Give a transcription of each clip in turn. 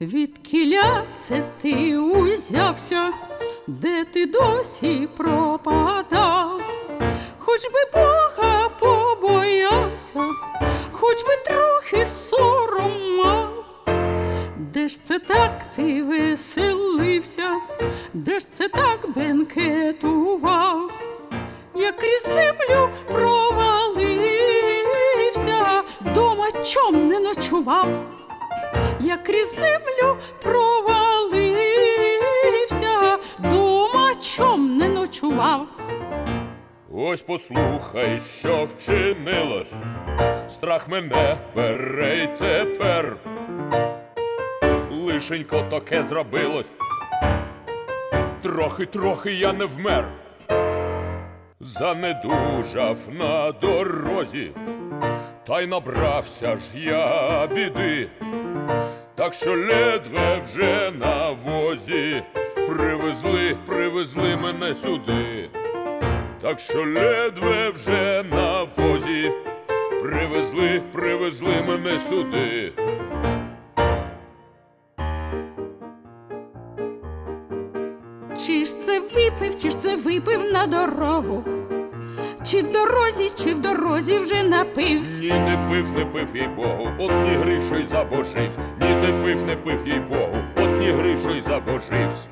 Відкіля це ти узявся, де ти досі пропадав? Хоч би Бога побоявся, хоч би трохи сором мав. Де ж це так ти веселився, де ж це так бенкетував? Я крізь землю провалився, дома чом не ночував? Я крізь землю провалився, дома чом не ночував? Ось послухай, що вчинилось, страх мене бере й тепер. Лишенько таке зробилось, трохи я не вмер. Занедужав на дорозі, та й набрався ж я біди. Так що ледве вже на возі привезли мене сюди. Так що ледве вже на возі привезли мене сюди. Чи ж це випив на дорогу? Чи в дорозі вже напився? Ні, не пив, їй-богу, от ні грішу й забоживсь. Ні, не пив, їй-богу, от ні грішу й забоживсь.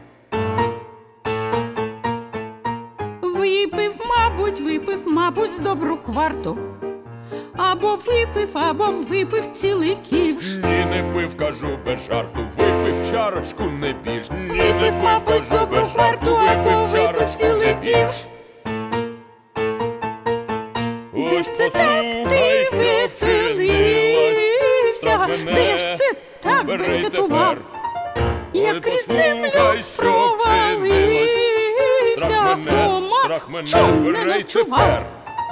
Випив, мабуть, з добру кварту. Або випив цілий ківш. Ні, не пив, кажу без жарту, випив чарочку не більш. Ні, Випив, мабуть, з добру кварту, або випив цілий ківш. Де ж це так ти веселився, де ж це так бенкетував? Я крізь землю провалився, дома чом не ночував?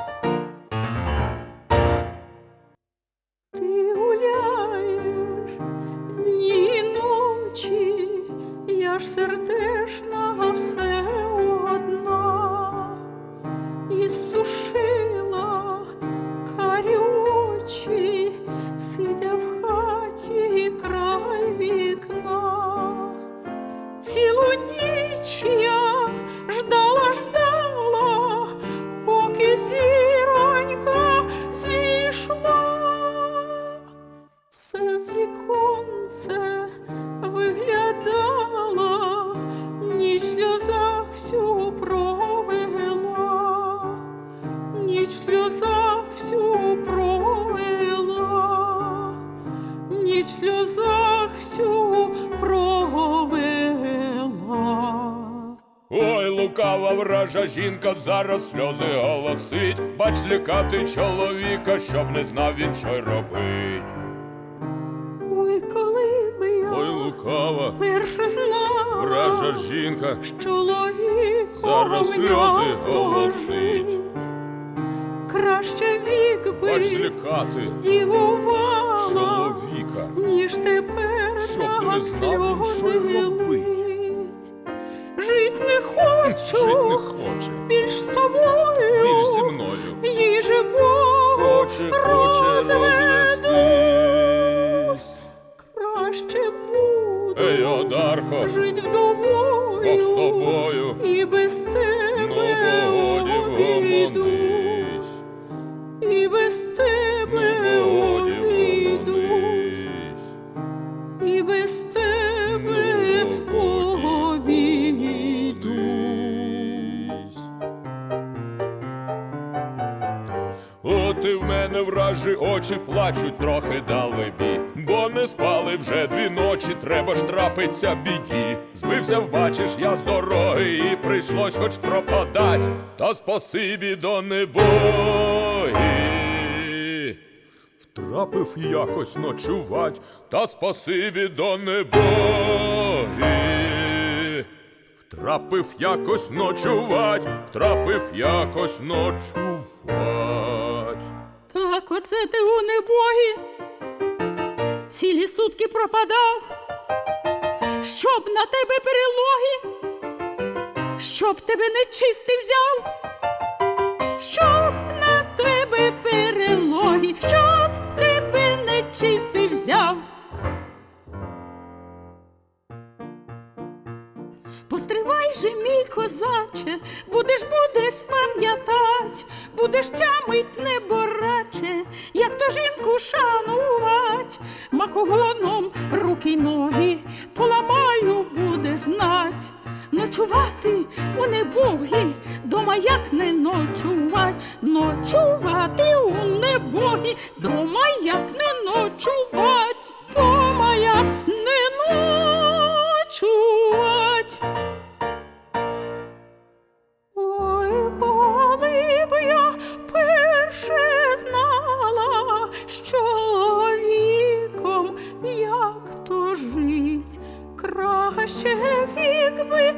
Ти гуляєш дні й ночі, я ж сердешна все одна, і сушила карі очі, сидя в хаті край вікна. Цілу ніч я ждала, поки зіронька зійшла. Все віконце виглядала, ніч в сльозах всю провела, ніч в сльозах всю провела, ніч в сльозах всю провела. Ой, лукава вража жінка, зараз сльози голосить. Бач, злякати чоловіка, щоб не знав він, що й робить. Ой, коли би я лукава перше знала, вража жінка, чоловіком зараз сльози як голосить. Краще вік би Бач, злякати дівувала чоловіка, ніж тепер щоб не так знав він, що й сльози робить. лить. Жить не хочу більш з тобою, більш зі мною. їй же Бог Хоче розвестись. Краще буду Ей, Одарко, жить вдовою, Бог з тобою, і без тебе ну погоді обійдусь, і без тебе обійдусь, і без тебе обійдусь. От і в мене вражі очі плачуть трохи далебі, бо не спали вже 2 ночі, треба ж трапиться біді. Збився, вбачиш, я з дороги, і прийшлось хоч пропадать, та спасибі до небої. Втрапив якось ночувать, та спасибі до небої. Втрапив якось ночувать, втрапив якось ночувать. Так оце ти у небогі цілі сутки пропадав, щоб на тебе перелоги, щоб тебе нечистий взяв, щоб на тебе перелоги, щоб тебе нечистий взяв. козаче, будеш пам'ятать, будеш тямить небораче, як то жінку шанувать, макогоном руки й ноги поламаю, будеш знать. Ночувати у небогі, дома як не ночувать, ночувати у небогі, дома як не ночувать, дома як не ночувать. Ой, коли б я перше знала, з чоловіком як то жить, краще вік би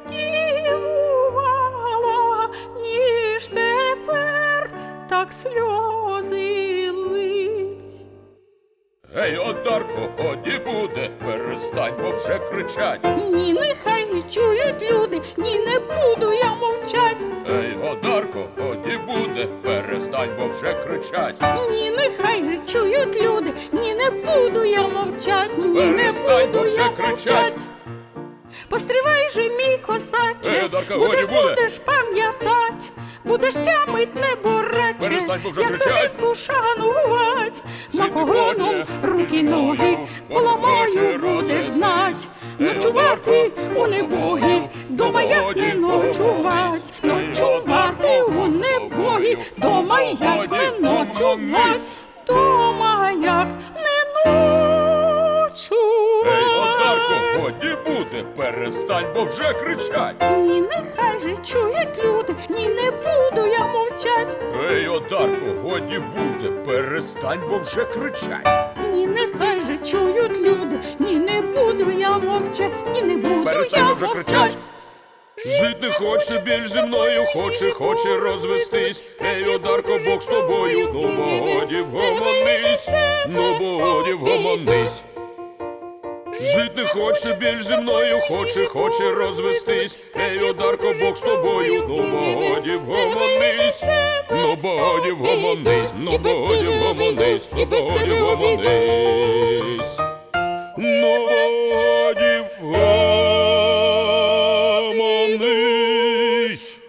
дівувала, ніж тепер так сльози лить. Гей, Одарко, годі буде, перестань, бо вже кричать. Ні, нехай чують люди, ні, не буду я мовчать. Ей, Одарко, годі буде, перестань, бо вже кричать. Ні, нехай же чують люди, ні, не буду я мовчать, ні, Перестань, не бо буду вже я кричать. мовчать. Постривай же, мій козаче, Одарка, годі буде. будеш пам'ятать, будеш тямить небораче, Перестань, бо вже як то кричать. жінку шанувать, Жити макогоном хоче, руки ноги поламаю, будеш знать, ночувати у небогі, дома як не ночувать, ночувати у небогі, дома як не ночувать, дома як не ночувать. Ей, Одарко, годі буде, перестань, бо вже кричать. Ні, нехай же чують люди, ні, не буду я мовчать. Ей, Одарко, годі буде, перестань, бо вже кричать. Ні, нехай же чують люди, ні, не буду я мовчать, ні, не буду Перестань, я бо вже кричать. мовчать. Жить не хоче більш зі мною, хоче розвестись. Ей, Одарко, Бог з тобою, ну бо годі вгомонись, ну бо годі вгомонись. Жить не хоче більш зі мною, хоче розвестись. Ей, Одарко, Бог з тобою, ну бо годі вгомонись, ну бо годі вгомонись, ну бо годі вгомонись, ну бо годі вгомонись, ну бо годі вгомонись.